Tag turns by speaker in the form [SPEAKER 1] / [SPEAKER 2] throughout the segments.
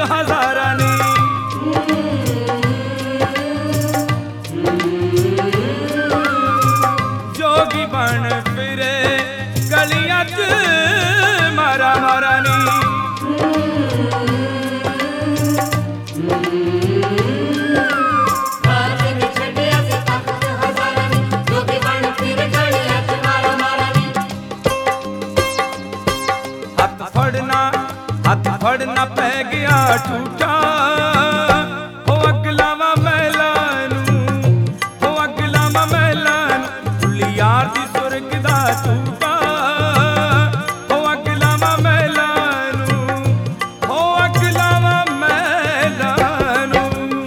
[SPEAKER 1] हजारानी। जोगी बन फिरे गलियां च मारा मारानी। हाथ फड़ना पै गया ठूठा, हो अगलावा मैलानू, हो अगलावा मैलानू। भुली यार दी सुरग दा झूठा, हो अगलावा मैलानू, हो अगलावा मैलानू।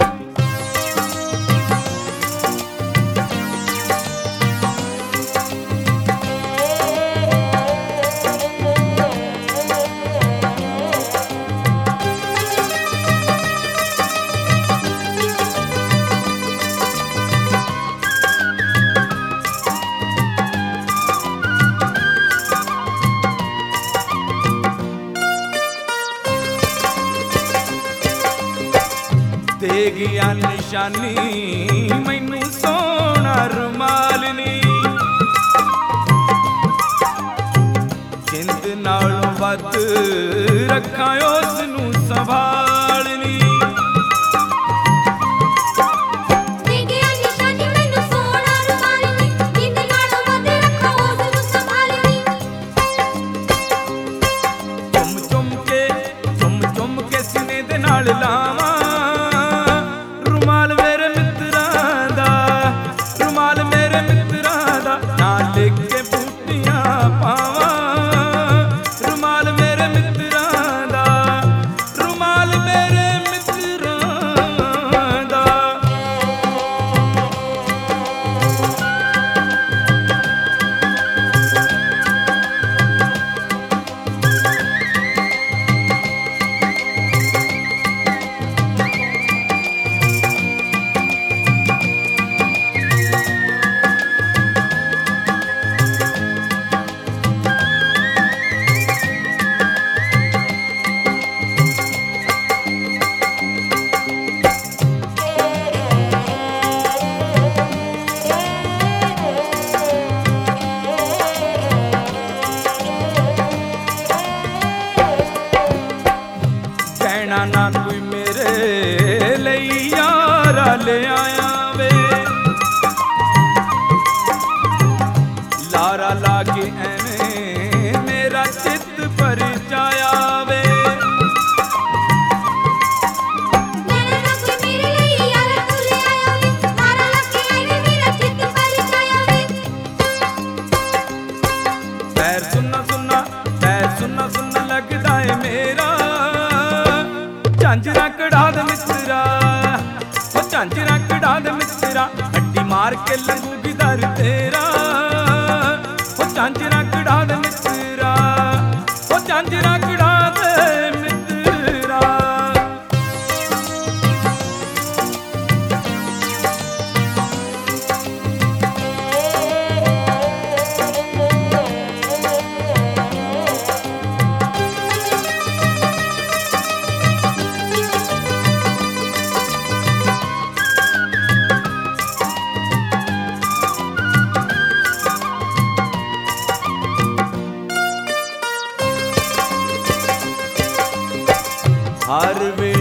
[SPEAKER 1] दे गया निशानी मैनू सोना रुमालनी। जिंद नालों वध रखा उसनू संभालनी। चुम के सीने दे नाल लावा रुमाल मेरे मित्रां दा, रुमाल मेरे मित्रां दा। ना लिख के बूटियां पावा रुमाल मेरे मित्रां दा, रुमाल मेरे मित्रां दा। ना कोई मेरे लिए यारा ले आया वे, लारा लाके एवें मेरा चित पर जाया वे। पैर सुनना सुनना, पैर सुनना सुनना लगदा है मेरा। झांझरा कढ़ा दे मित्रा, ओ झांझरा कढ़ा दे मित्रा। हड्डी मार के लगूगी दर तेरा, ओ झांझरा कढ़ा दे मित्रा, ओ झांझरा कढ़ा दे मित्रा। हर वे